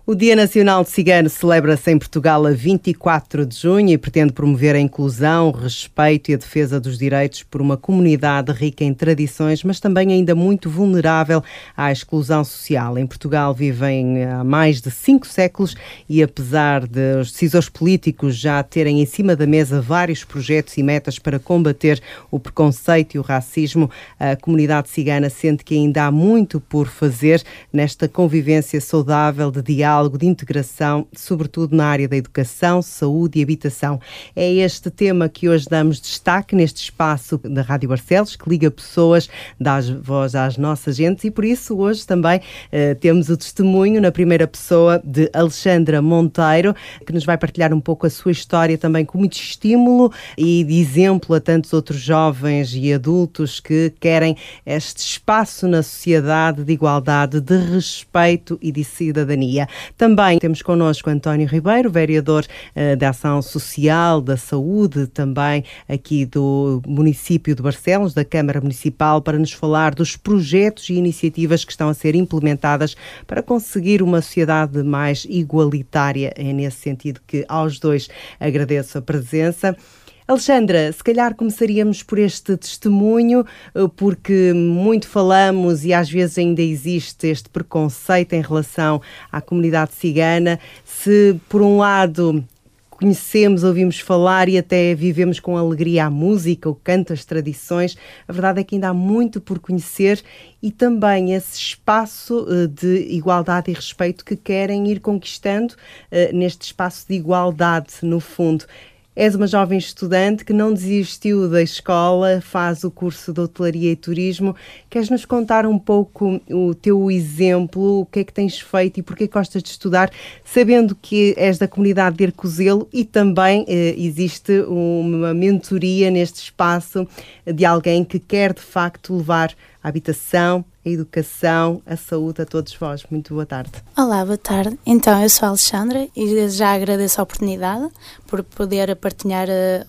O Dia Nacional de Cigano celebra-se em Portugal a 24 de junho e pretende promover a inclusão, respeito e a defesa dos direitos por uma comunidade rica em tradições, mas também ainda muito vulnerável à exclusão social. Em Portugal vivem há mais de 5 séculos e, apesar de os decisores políticos já terem em cima da mesa vários projetos e metas para combater o preconceito e o racismo, a comunidade cigana sente que ainda há muito por fazer nesta convivência saudável de diálogo, de integração, sobretudo na área da educação, saúde e habitação. É este tema que hoje damos destaque neste espaço da Rádio Barcelos, que liga pessoas, dá voz às nossas gentes, e por isso hoje também temos o testemunho na primeira pessoa de Alexandra Monteiro, que nos vai partilhar um pouco a sua história também com muito estímulo e de exemplo a tantos outros jovens e adultos que querem este espaço na sociedade de igualdade, de respeito e de cidadania. Também temos connosco António Ribeiro, vereador da Ação Social, da Saúde, também aqui do município de Barcelos, da Câmara Municipal, para nos falar dos projetos e iniciativas que estão a ser implementadas para conseguir uma sociedade mais igualitária. É nesse sentido que aos dois agradeço a presença. Alexandra, se calhar começaríamos por este testemunho, porque muito falamos e às vezes ainda existe este preconceito em relação à comunidade cigana. Se, por um lado, conhecemos, ouvimos falar e até vivemos com alegria a música, o canto, as tradições, a verdade é que ainda há muito por conhecer e também esse espaço de igualdade e respeito que querem ir conquistando neste espaço de igualdade, no fundo. És uma jovem estudante que não desistiu da escola, faz o curso de hotelaria e turismo. Queres-nos contar um pouco o teu exemplo, o que é que tens feito e porquê gostas de estudar, sabendo que és da comunidade de Arcozelo e também existe uma mentoria neste espaço de alguém que quer de facto levar a habitação, a educação, a saúde a todos vós. Muito boa tarde. Olá, boa tarde. Então, eu sou a Alexandra e desde já agradeço a oportunidade por poder partilhar,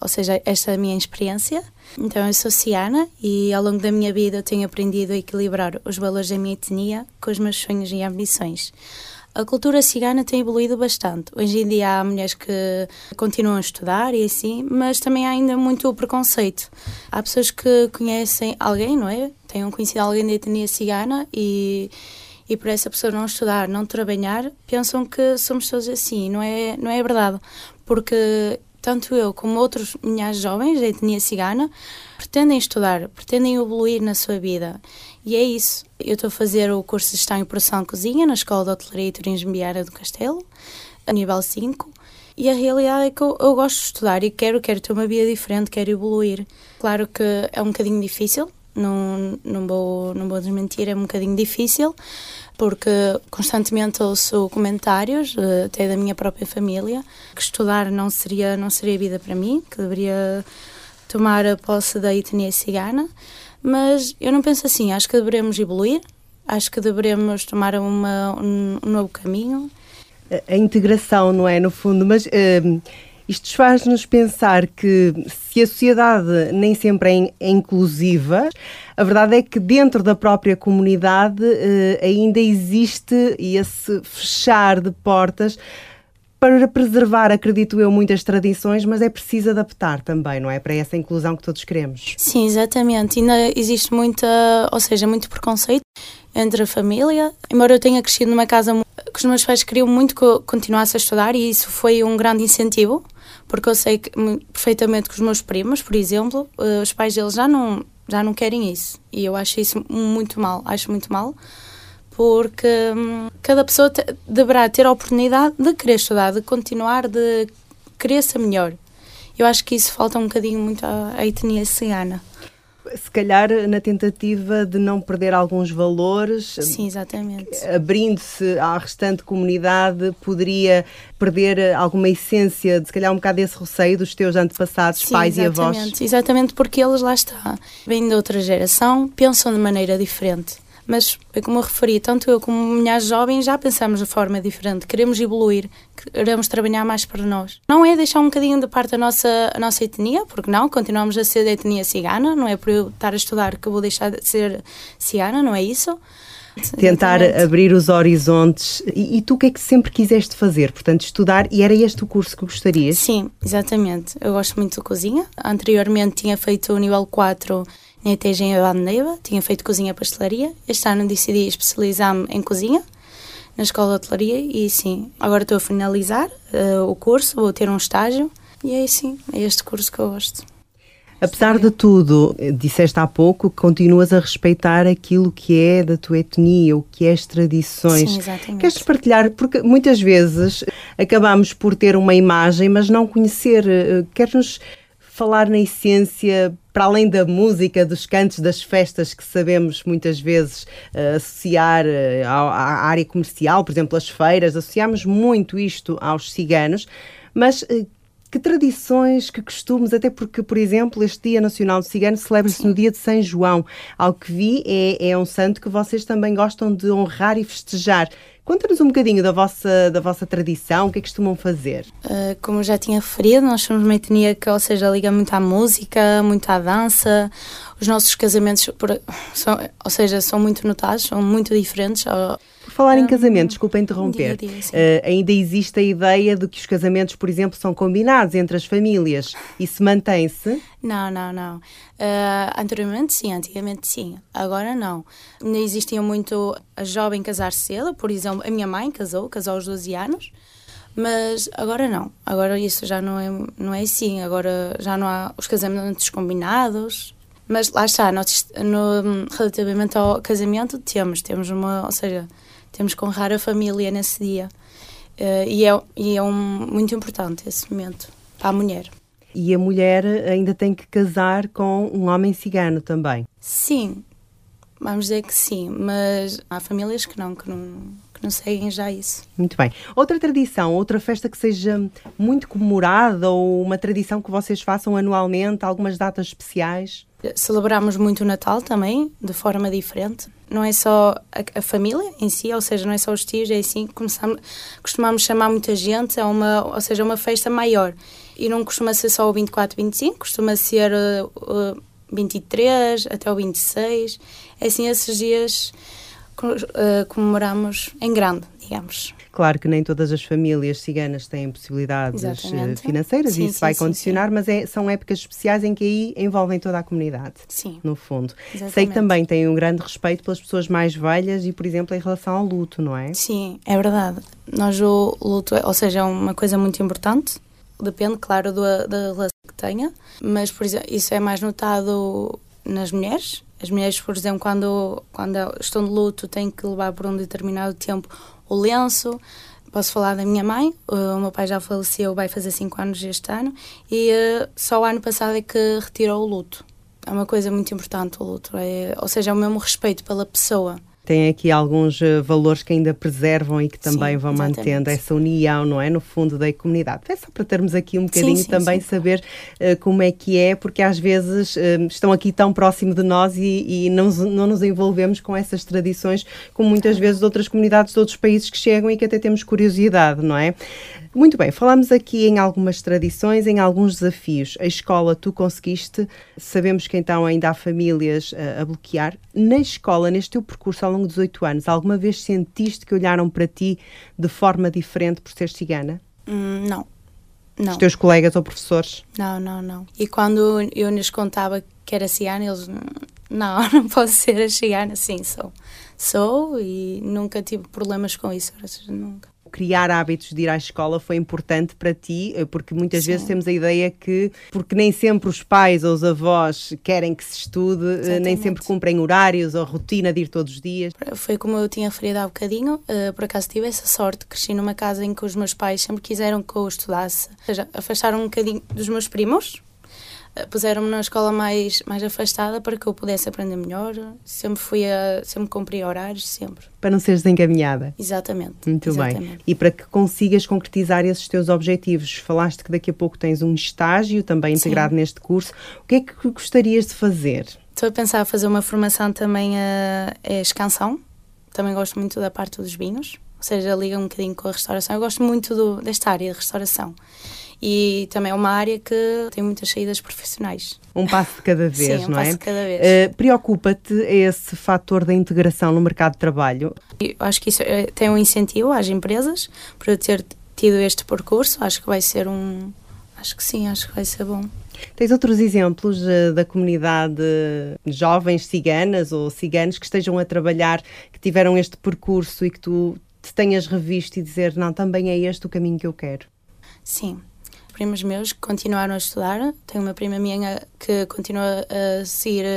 esta minha experiência. Então, eu sou cigana e ao longo da minha vida eu tenho aprendido a equilibrar os valores da minha etnia com os meus sonhos e ambições. A cultura cigana tem evoluído bastante. Hoje em dia há mulheres que continuam a estudar e assim, mas também há ainda muito preconceito. Há pessoas que conhecem alguém, não é? Tenham conhecido alguém da etnia cigana e por essa pessoa não estudar, não trabalhar, pensam que somos todos assim. Não é verdade. Porque tanto eu como outros milhares de jovens da etnia cigana pretendem estudar, pretendem evoluir na sua vida. E é isso. Eu estou a fazer o curso de Gestão e Produção de Cozinha na Escola de Hotelaria e Turismo Beara do Castelo, a nível 5. E a realidade é que eu gosto de estudar e quero ter uma vida diferente, quero evoluir. Claro que é um bocadinho difícil, não vou desmentir, é um bocadinho difícil, porque constantemente ouço comentários, até da minha própria família, que estudar não seria vida para mim, que deveria tomar a posse da etnia cigana. Mas eu não penso assim, acho que devemos evoluir, acho que devemos tomar um novo caminho. A integração, não é, no fundo, mas isto faz-nos pensar que se a sociedade nem sempre é inclusiva, a verdade é que dentro da própria comunidade ainda existe esse fechar de portas para preservar, acredito eu, muitas tradições, mas é preciso adaptar também, não é? Para essa inclusão que todos queremos. Sim, exatamente. Ainda existe muito preconceito entre a família. Embora eu tenha crescido numa casa que os meus pais queriam muito que eu continuasse a estudar e isso foi um grande incentivo, porque eu sei que, perfeitamente que os meus primos, por exemplo, os pais deles já não querem isso. E eu acho isso muito mal, porque cada pessoa deverá ter a oportunidade de querer estudar, de continuar, de querer ser melhor. Eu acho que isso falta um bocadinho muito à etnia cigana. Se calhar na tentativa de não perder alguns valores. Sim, exatamente. Abrindo-se à restante comunidade, poderia perder alguma essência, de se calhar um bocado desse receio dos teus antepassados, sim, pais e avós. Exatamente, porque eles, lá está, vêm de outra geração, pensam de maneira diferente. Mas, como eu referi, tanto eu como milhares de jovens já pensamos de forma diferente, queremos evoluir, queremos trabalhar mais para nós. Não é deixar um bocadinho de parte a nossa etnia, porque não, continuamos a ser da etnia cigana, não é por eu estar a estudar que eu vou deixar de ser cigana, não é isso. Tentar abrir os horizontes. E tu o que é que sempre quiseste fazer? Portanto, estudar, e era este o curso que gostarias? Sim, exatamente. Eu gosto muito de cozinha. Anteriormente tinha feito o nível 4 na ETG em Neiva, tinha feito cozinha e pastelaria. Este ano decidi especializar-me em cozinha, na escola de hotelaria, e sim, agora estou a finalizar o curso, vou ter um estágio, e é sim, é este curso que eu gosto. Apesar de tudo, disseste há pouco que continuas a respeitar aquilo que é da tua etnia, o que é as tradições. Sim, exatamente. Queres partilhar? Porque muitas vezes acabamos por ter uma imagem, mas não conhecer. Queres-nos falar na essência, para além da música, dos cantos, das festas que sabemos muitas vezes associar à área comercial, por exemplo, as feiras, associamos muito isto aos ciganos, mas que tradições, que costumes, até porque, por exemplo, este Dia Nacional do Cigano celebra-se no dia de São João. Ao que vi, é um santo que vocês também gostam de honrar e festejar. Conta-nos um bocadinho da vossa tradição, o que é que costumam fazer? Como eu já tinha referido, nós somos uma etnia que, ou seja, liga muito à música, muito à dança. Os nossos casamentos, são muito notados, são muito diferentes. Por falar em casamento, desculpa interromper, Diga, ainda existe a ideia de que os casamentos, por exemplo, são combinados entre as famílias. Isso mantém-se? Não. Antigamente sim, agora não. Ainda existia muito a jovem casar cedo, por exemplo, a minha mãe casou aos 12 anos, mas agora não. Agora isso já não é assim, agora já não há os casamentos combinados. Mas lá está, relativamente ao casamento, temos que honrar a família nesse dia. E é muito importante esse momento para a mulher. E a mulher ainda tem que casar com um homem cigano também? Sim, vamos dizer que sim, mas há famílias que não seguem já isso. Muito bem. Outra tradição, outra festa que seja muito comemorada ou uma tradição que vocês façam anualmente, algumas datas especiais? Celebramos muito o Natal também, de forma diferente. Não é só a família em si, ou seja, não é só os tios, é assim, costumamos chamar muita gente, ou seja, uma festa maior. E não costuma ser só o 24, 25, costuma ser 23 até o 26. É assim, esses dias comemoramos em grande, digamos. Claro que nem todas as famílias ciganas têm possibilidades financeiras e isso vai condicionar, mas são épocas especiais em que aí envolvem toda a comunidade, no fundo. Exatamente. Sei que também têm um grande respeito pelas pessoas mais velhas e, por exemplo, em relação ao luto, não é? Sim, é verdade. O luto, ou seja, é uma coisa muito importante. Depende, claro, da relação que tenha, mas, por exemplo, isso é mais notado nas mulheres. As mulheres, por exemplo, quando estão de luto, têm que levar por um determinado tempo o lenço. Posso falar da minha mãe, o meu pai já faleceu, vai fazer 5 anos este ano, e só o ano passado é que retirou o luto. É uma coisa muito importante o luto, ou seja, é o mesmo respeito pela pessoa. Tem aqui alguns valores que ainda preservam e que também vão mantendo essa união, não é? No fundo da comunidade. É só para termos aqui um bocadinho saber como é que é, porque às vezes estão aqui tão próximo de nós e não nos envolvemos com essas tradições, como muitas vezes outras comunidades de outros países que chegam e que até temos curiosidade, não é? Muito bem, falamos aqui em algumas tradições, em alguns desafios. A escola tu conseguiste, sabemos que então ainda há famílias a bloquear. Na escola, neste teu percurso ao longo dos 8 anos, alguma vez sentiste que olharam para ti de forma diferente por seres cigana? Não. Os teus colegas ou professores? Não. E quando eu lhes contava que era cigana, eles, não posso ser a cigana. Sim, sou e nunca tive problemas com isso, nunca. Criar hábitos de ir à escola foi importante para ti, porque muitas vezes temos a ideia que, porque nem sempre os pais ou os avós querem que se estude, nem sempre cumprem horários ou rotina de ir todos os dias. Foi como eu tinha referido há bocadinho, por acaso tive essa sorte, cresci numa casa em que os meus pais sempre quiseram que eu estudasse, ou seja, afastaram um bocadinho dos meus primos, puseram-me na escola mais afastada para que eu pudesse aprender melhor. Sempre cumpri horários, sempre. Para não seres desencaminhada. Exatamente. Muito bem. E para que consigas concretizar esses teus objetivos, falaste que daqui a pouco tens um estágio também integrado neste curso. O que é que gostarias de fazer? Estou a pensar em fazer uma formação também a escansão. Também gosto muito da parte dos vinhos. Ou seja, liga um bocadinho com a restauração. Eu gosto muito desta área de restauração. e também é uma área que tem muitas saídas profissionais. Um passo de cada vez, Sim, não é? um passo de cada vez. Preocupa-te esse fator da integração no mercado de trabalho? Eu acho que isso tem um incentivo às empresas por eu ter tido este percurso. Acho que vai ser Acho que sim, acho que vai ser bom. Tens outros exemplos da comunidade jovens ciganas ou ciganos que estejam a trabalhar, que tiveram este percurso e que tu te tenhas revisto e dizer, não, também é este o caminho que eu quero? Sim. Primos meus que continuaram a estudar. Tenho uma prima minha que continua a seguir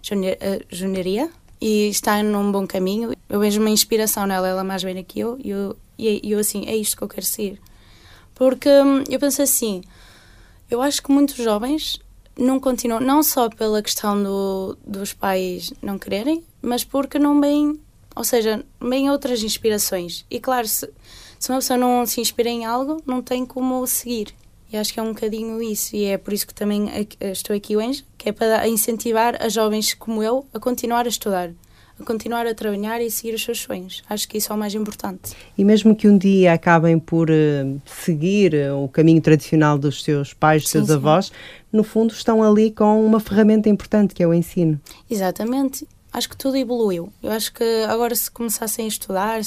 a junharia e está num bom caminho. Eu vejo uma inspiração nela, ela é mais velha que eu, e eu assim, é isto que eu quero seguir. Porque eu penso assim, eu acho que muitos jovens não continuam, não só pela questão dos pais não quererem, mas porque não veem, ou seja, veem outras inspirações. E claro, se uma pessoa não se inspira em algo, não tem como seguir. E acho que é um bocadinho isso, e é por isso que também estou aqui hoje, que é para incentivar a jovens como eu a continuar a estudar, a continuar a trabalhar e seguir os seus sonhos. Acho que isso é o mais importante. E mesmo que um dia acabem por seguir o caminho tradicional dos seus pais, dos seus avós, no fundo estão ali com uma ferramenta importante, que é o ensino. Exatamente. Acho que tudo evoluiu. Eu acho que agora, se começassem a estudar,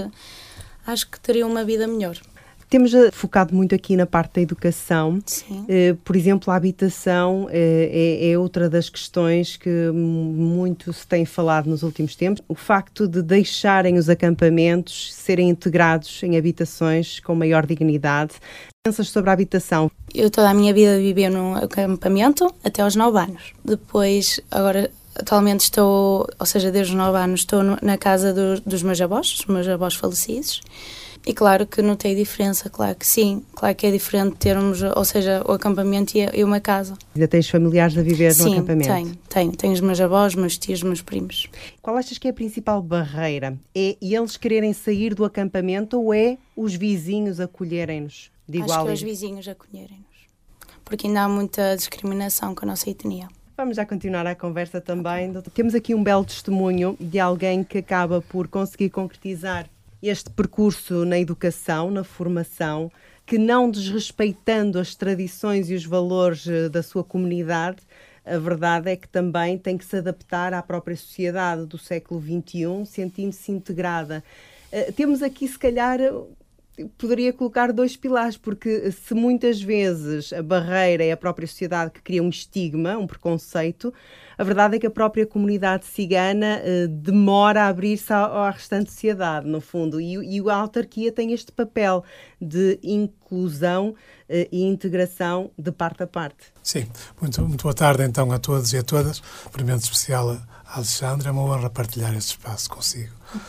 acho que teriam uma vida melhor. Temos focado muito aqui na parte da educação. Sim. Por exemplo, a habitação é outra das questões que muito se tem falado nos últimos tempos. O facto de deixarem os acampamentos serem integrados em habitações com maior dignidade. Pensas sobre a habitação? Eu toda a minha vida vivi num acampamento até aos 9 anos. Depois, agora, atualmente estou, ou seja, desde os 9 anos, estou na casa dos meus avós falecidos. E claro que notei diferença, claro que sim. Claro que é diferente termos, ou seja, o acampamento e uma casa. Ainda tens familiares a viver no acampamento? Sim, tenho os meus avós, meus tios, meus primos. Qual achas que é a principal barreira? É eles quererem sair do acampamento ou é os vizinhos acolherem-nos de igual? Acho que é os vizinhos acolherem-nos. Porque ainda há muita discriminação com a nossa etnia. Vamos já continuar a conversa também. Temos aqui um belo testemunho de alguém que acaba por conseguir concretizar este percurso na educação, na formação, que não desrespeitando as tradições e os valores da sua comunidade, a verdade é que também tem que se adaptar à própria sociedade do século XXI, sentindo-se integrada. Temos aqui, se calhar, poderia colocar 2 pilares, porque se muitas vezes a barreira é a própria sociedade que cria um estigma, um preconceito, a verdade é que a própria comunidade cigana demora a abrir-se à restante sociedade, no fundo, e a autarquia tem este papel de inclusão e integração de parte a parte. Sim, muito boa tarde então a todos e a todas. Cumprimento especial a Alexandra, é uma honra partilhar este espaço consigo.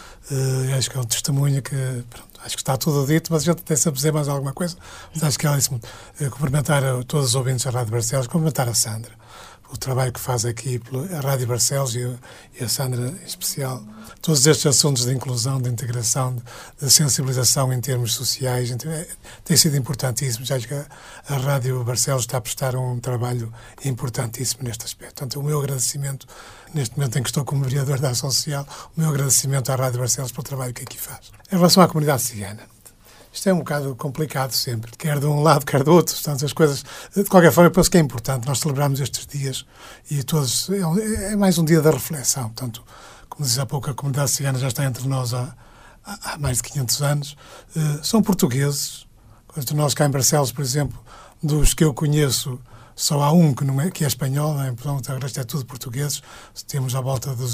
Acho que é um testemunho que, pronto, acho que está tudo dito, mas a gente tem sempre a dizer mais alguma coisa. Mas acho que ela disse cumprimentar a todos os ouvintes da Rádio Barcelos, cumprimentar a Sandra, o trabalho que faz aqui a Rádio Barcelos e a Sandra em especial. Todos estes assuntos de inclusão, de integração, de sensibilização em termos sociais, tem sido importantíssimo. Já acho que a Rádio Barcelos está a prestar um trabalho importantíssimo neste aspecto. Portanto, o meu agradecimento, neste momento em que estou como vereador da Ação Social, o meu agradecimento à Rádio Barcelos pelo trabalho que aqui faz. Em relação à comunidade cigana, isto é um bocado complicado sempre, quer de um lado, quer do outro. Portanto, as coisas, de qualquer forma, eu penso que é importante nós celebrarmos estes dias e todos, é mais um dia da reflexão. Portanto, como disse há pouco, a comunidade cigana já está entre nós há mais de 500 anos. São portugueses. Nós cá em Barcelos, por exemplo, dos que eu conheço, só há um que é espanhol, né? Portanto, o resto é tudo portugueses. Temos à volta de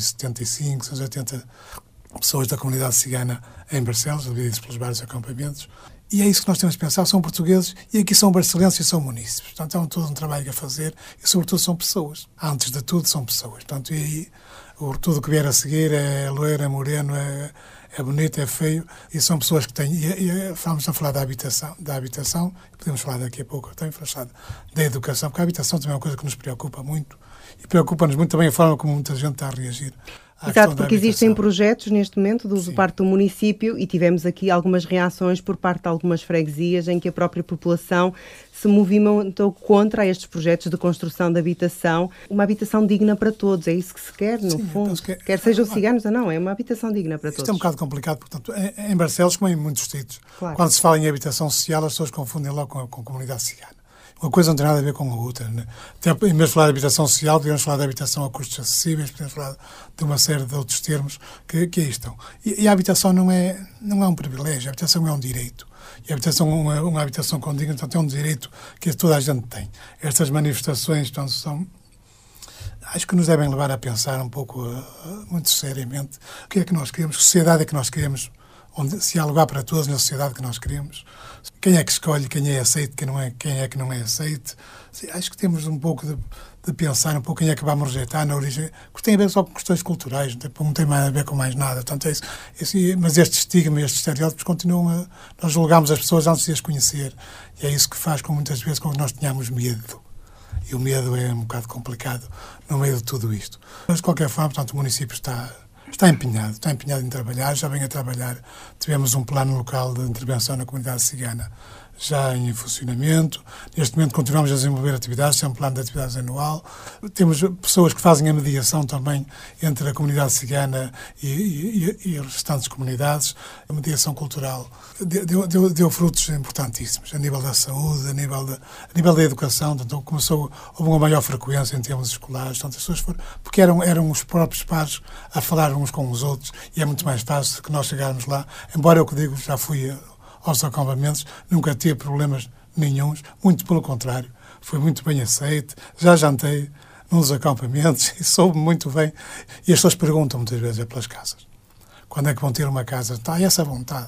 275, 280 pessoas da comunidade cigana em Barcelos, divididos pelos vários acampamentos. E é isso que nós temos de pensar, são portugueses e aqui são barcelenses e são munícipes. Portanto, há todo um trabalho a fazer e, sobretudo, são pessoas. Antes de tudo, são pessoas. Portanto, e aí, tudo o que vier a seguir é loiro, é moreno, é bonito, é feio, e são pessoas que têm... Vamos a falar da habitação, podemos falar daqui a pouco, também falar da educação, porque a habitação também é uma coisa que nos preocupa muito, e preocupa-nos muito também a forma como muita gente está a reagir Exato, porque existem projetos neste momento do parte do município e tivemos aqui algumas reações por parte de algumas freguesias em que a própria população se movimentou contra estes projetos de construção de habitação, uma habitação digna para todos, é isso que se quer, no fundo. Quer sejam ciganos ou não, é uma habitação digna para todos. Isto é um bocado complicado, portanto, em Barcelos, como em muitos sítios, quando se fala em habitação social, as pessoas confundem logo com a comunidade cigana. Uma coisa não tem nada a ver com a outra, né? Até, em vez de falar de habitação social, podemos falar de habitação a custos acessíveis, podemos falar de uma série de outros termos que aí estão. E a habitação não é um privilégio, a habitação é um direito. E a habitação é uma habitação condigna, portanto é um direito que toda a gente tem. Estas manifestações, portanto, acho que nos devem levar a pensar um pouco, muito seriamente, o que é que nós queremos, que sociedade é que nós queremos, onde se há lugar para todos na sociedade que nós queremos, quem é que escolhe, quem é aceito, quem é que não é aceito. Acho que temos um pouco de pensar um pouco quem é que vamos rejeitar na origem, porque tem a ver só com questões culturais, não tem mais a ver com mais nada. Portanto, mas este estigma, estes estereótipos continuam nós julgamos as pessoas antes de as conhecer, e é isso que faz muitas vezes com que nós tenhamos medo. E o medo é um bocado complicado no meio de tudo isto. Mas, de qualquer forma, portanto, o município está empenhado em trabalhar, já vem a trabalhar. Tivemos um plano local de intervenção na comunidade cigana já em funcionamento. Neste momento continuamos a desenvolver atividades, é um plano de atividades anual. Temos pessoas que fazem a mediação também entre a comunidade cigana e as restantes comunidades. A mediação cultural deu frutos importantíssimos a nível da saúde, a nível da educação. Então houve uma maior frequência em termos escolares. Então, as pessoas porque eram os próprios pares a falar uns com os outros, e é muito mais fácil que nós chegarmos lá. Embora eu que digo, já fui aos acampamentos, nunca tive problemas nenhuns, muito pelo contrário, fui muito bem aceito, já jantei nos acampamentos e soube muito bem. E as pessoas perguntam muitas vezes pelas casas. Quando é que vão ter uma casa? Está essa vontade.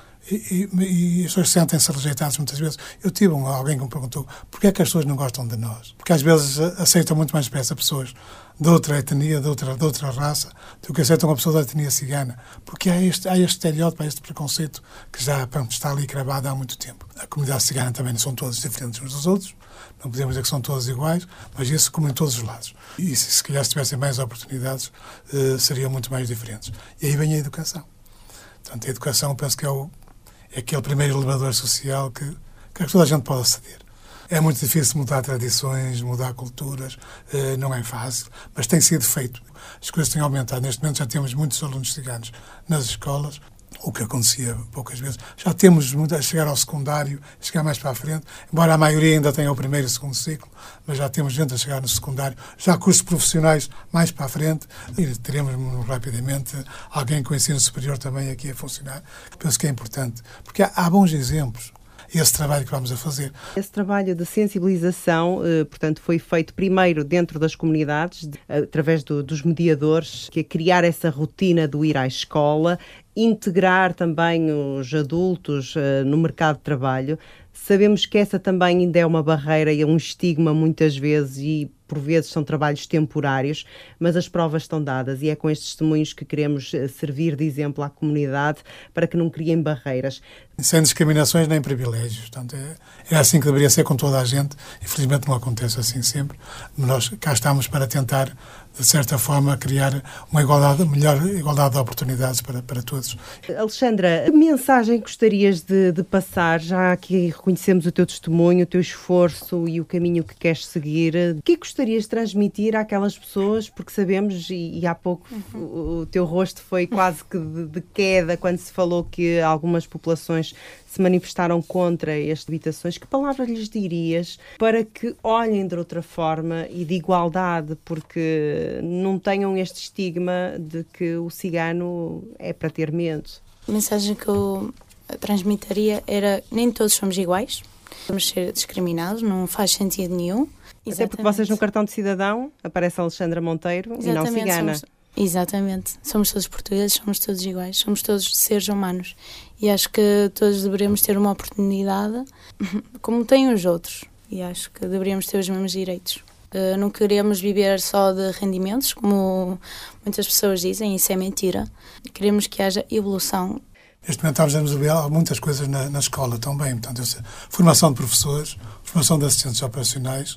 E as pessoas sentem-se rejeitadas muitas vezes. Eu tive alguém que me perguntou porquê é que as pessoas não gostam de nós? Porque às vezes aceitam muito mais depressa pessoas de outra etnia, de outra raça, do que aceitam uma pessoa da etnia cigana. Porque há este estereótipo, há este preconceito que já está ali cravado há muito tempo. A comunidade cigana também não são todos diferentes uns dos outros, não podemos dizer que são todos iguais, mas isso como em todos os lados. E se calhar se tivessem mais oportunidades, seriam muito mais diferentes. E aí vem a educação. Portanto, a educação, penso que é aquele primeiro elevador social que toda a gente pode aceder. É muito difícil mudar tradições, mudar culturas, não é fácil, mas tem sido feito. As coisas têm aumentado. Neste momento já temos muitos alunos ciganos nas escolas, o que acontecia poucas vezes. Já temos muito a chegar ao secundário, a chegar mais para a frente, embora a maioria ainda tenha o primeiro e o segundo ciclo, mas já temos gente a chegar no secundário, já cursos profissionais mais para a frente, e teremos rapidamente alguém com ensino superior também aqui a funcionar, que penso que é importante, porque há bons exemplos. Esse trabalho que vamos a fazer. Esse trabalho de sensibilização, portanto, foi feito primeiro dentro das comunidades, através dos mediadores, que é criar essa rotina do ir à escola, integrar também os adultos no mercado de trabalho. Sabemos que essa também ainda é uma barreira e é um estigma muitas vezes, e por vezes são trabalhos temporários, mas as provas estão dadas e é com estes testemunhos que queremos servir de exemplo à comunidade para que não criem barreiras. Sem discriminações nem privilégios. Portanto, é assim que deveria ser com toda a gente. Infelizmente não acontece assim sempre. Nós cá estamos para tentar, de certa forma, criar uma melhor igualdade de oportunidades para todos. Alexandra, que mensagem gostarias de passar, já que reconhecemos o teu testemunho, o teu esforço e o caminho que queres seguir? O que gostarias de transmitir àquelas pessoas, porque sabemos, e há pouco o teu rosto foi quase que de queda quando se falou que algumas populações se manifestaram contra estas habitações, que palavras lhes dirias para que olhem de outra forma e de igualdade, porque não tenham este estigma de que o cigano é para ter medo? A mensagem que eu transmitiria era: nem todos somos iguais, vamos ser discriminados, não faz sentido nenhum. Até porque vocês no cartão de cidadão aparece Alexandra Monteiro e não cigana. Exatamente. Somos todos portugueses, somos todos iguais, somos todos seres humanos. E acho que todos deveríamos ter uma oportunidade como têm os outros. E acho que deveríamos ter os mesmos direitos. Não queremos viver só de rendimentos, como muitas pessoas dizem, isso é mentira. Queremos que haja evolução. Neste momento estamos a desenvolver muitas coisas na escola também. Portanto, formação de professores, formação de assistentes operacionais,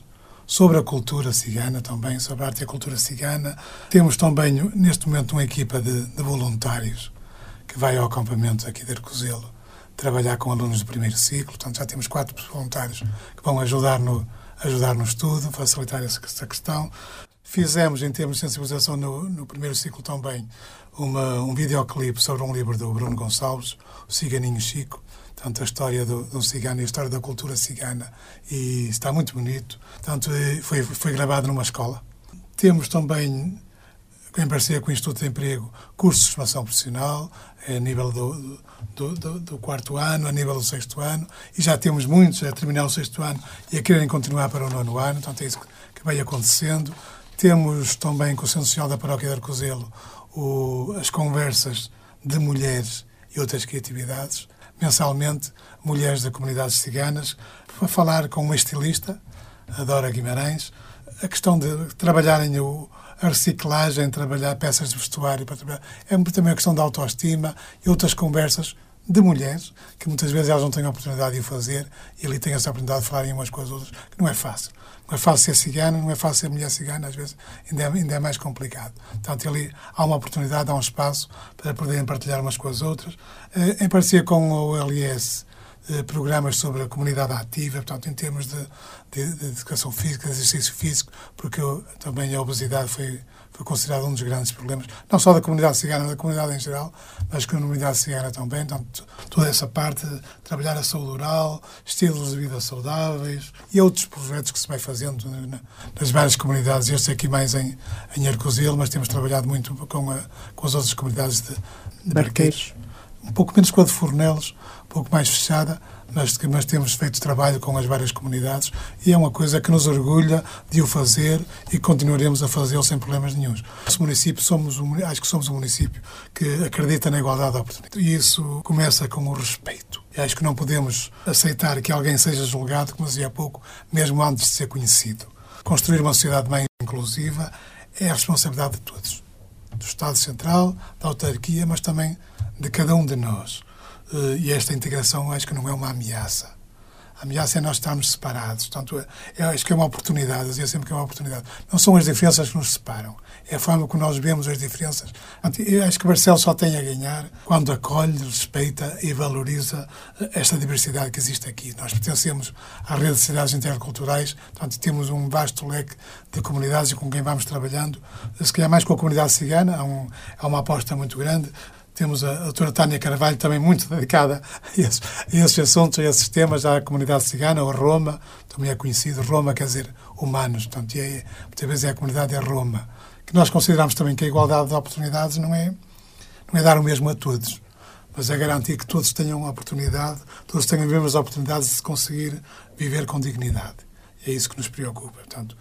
sobre a cultura cigana também, sobre a arte e a cultura cigana. Temos também, neste momento, uma equipa de voluntários que vai ao acampamento aqui de Arcozelo trabalhar com alunos do primeiro ciclo. Portanto, já temos 4 voluntários que vão ajudar no estudo, facilitar essa questão. Fizemos, em termos de sensibilização, no primeiro ciclo também, um videoclipe sobre um livro do Bruno Gonçalves, O Ciganinho Chico, portanto, a história do cigano e a história da cultura cigana, e está muito bonito. Portanto, foi gravado numa escola. Temos também, em parceria com o Instituto de Emprego, cursos de formação profissional, a nível do 4º ano, a nível do 6º ano, e já temos muitos a terminar o 6º ano e a quererem continuar para o 9º ano, portanto, é isso que vai acontecendo. Temos também, com o Centro Social da Paróquia de Arcozelo, as conversas de mulheres e outras criatividades, mensalmente, mulheres da comunidades ciganas, para falar com uma estilista, a Dora Guimarães, a questão de trabalharem a reciclagem, trabalhar peças de vestuário, para trabalhar, é também a questão da autoestima e outras conversas de mulheres, que muitas vezes elas não têm a oportunidade de o fazer, e ali têm essa oportunidade de falarem umas com as outras, que não é fácil. Não é fácil ser cigana, não é fácil ser mulher cigana, às vezes ainda é mais complicado. Portanto, ali há uma oportunidade, há um espaço para poderem partilhar umas com as outras. Em parceria com o LIS, programas sobre a comunidade ativa, portanto, em termos de educação física, de exercício físico, porque também a obesidade foi considerado um dos grandes problemas, não só da comunidade cigana, da comunidade em geral, mas da comunidade cigana também. Portanto, toda essa parte de trabalhar a saúde oral, estilos de vida saudáveis e outros projetos que se vai fazendo nas várias comunidades. Este aqui mais em Arcozelo, mas temos trabalhado muito com as outras comunidades de Barqueiros. Um pouco menos com a de Fornelos, um pouco mais fechada, mas temos feito trabalho com as várias comunidades e é uma coisa que nos orgulha de o fazer e continuaremos a fazê-lo sem problemas nenhuns. Nosso município, acho que somos um município que acredita na igualdade de oportunidades. E isso começa com o respeito. E acho que não podemos aceitar que alguém seja julgado, como dizia há pouco, mesmo antes de ser conhecido. Construir uma sociedade mais inclusiva é a responsabilidade de todos. Do Estado Central, da autarquia, mas também de cada um de nós. E esta integração acho que não é uma ameaça. A ameaça é nós estarmos separados. Portanto, acho que é uma oportunidade, eu dizia sempre que é uma oportunidade. Não são as diferenças que nos separam, é a forma como nós vemos as diferenças. Portanto, eu acho que Barcelos só tem a ganhar quando acolhe, respeita e valoriza esta diversidade que existe aqui. Nós pertencemos à rede de cidades interculturais, portanto, temos um vasto leque de comunidades com quem vamos trabalhando. Se calhar mais com a comunidade cigana, há uma aposta muito grande. Temos a doutora Tânia Carvalho também muito dedicada a esses assuntos, a esses temas, à comunidade cigana, ou Roma, também é conhecido. Roma quer dizer humanos, portanto, muitas vezes a comunidade é Roma. Que nós consideramos também que a igualdade de oportunidades não é dar o mesmo a todos, mas é garantir que todos tenham a oportunidade, todos tenham as mesmas oportunidades de se conseguir viver com dignidade. E é isso que nos preocupa. Portanto,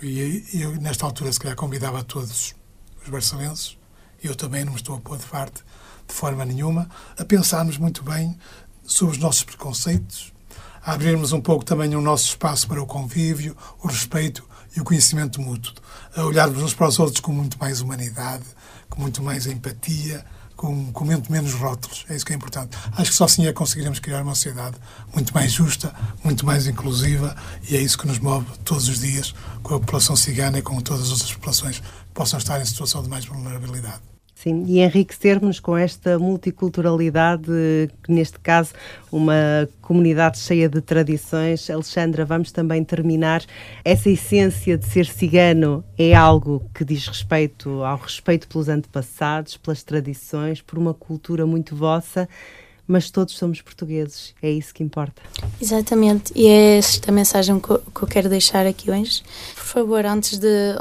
eu, nesta altura, se calhar convidava todos os barcelenses, eu também não me estou a pôr de parte de forma nenhuma, a pensarmos muito bem sobre os nossos preconceitos, a abrirmos um pouco também o nosso espaço para o convívio, o respeito e o conhecimento mútuo, a olharmos uns para os outros com muito mais humanidade, com muito mais empatia, com muito menos rótulos. É isso que é importante. Acho que só assim é que conseguiremos criar uma sociedade muito mais justa, muito mais inclusiva, e é isso que nos move todos os dias com a população cigana e com todas as outras populações que possam estar em situação de mais vulnerabilidade. Sim, e enriquecermos com esta multiculturalidade, que neste caso uma comunidade cheia de tradições. Alexandra, vamos também terminar. Essa essência de ser cigano é algo que diz respeito ao respeito pelos antepassados, pelas tradições, por uma cultura muito vossa, mas todos somos portugueses, é isso que importa. Exatamente, e é esta mensagem que eu quero deixar aqui hoje. Por favor, antes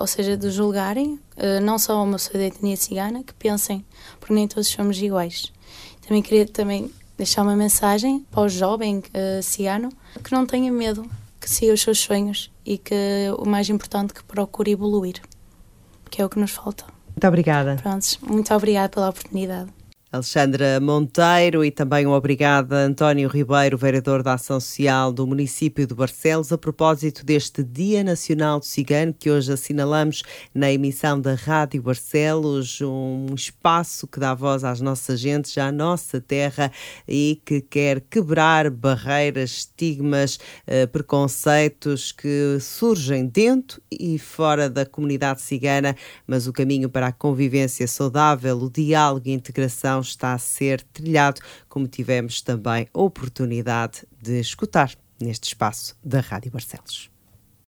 de julgarem, não só uma pessoa da etnia cigana, que pensem, porque nem todos somos iguais. Também queria deixar uma mensagem para o jovem cigano, que não tenha medo, que siga os seus sonhos e que o mais importante, que procure evoluir, que é o que nos falta. Muito obrigada. Prontos, muito obrigada pela oportunidade. Alexandra Monteiro, e também um obrigado a António Ribeiro, vereador da Ação Social do município de Barcelos, a propósito deste Dia Nacional do Cigano que hoje assinalamos na emissão da Rádio Barcelos, um espaço que dá voz às nossas gentes, à nossa terra, e que quer quebrar barreiras, estigmas, preconceitos que surgem dentro e fora da comunidade cigana, mas o caminho para a convivência saudável, o diálogo e a integração está a ser trilhado, como tivemos também a oportunidade de escutar neste espaço da Rádio Barcelos.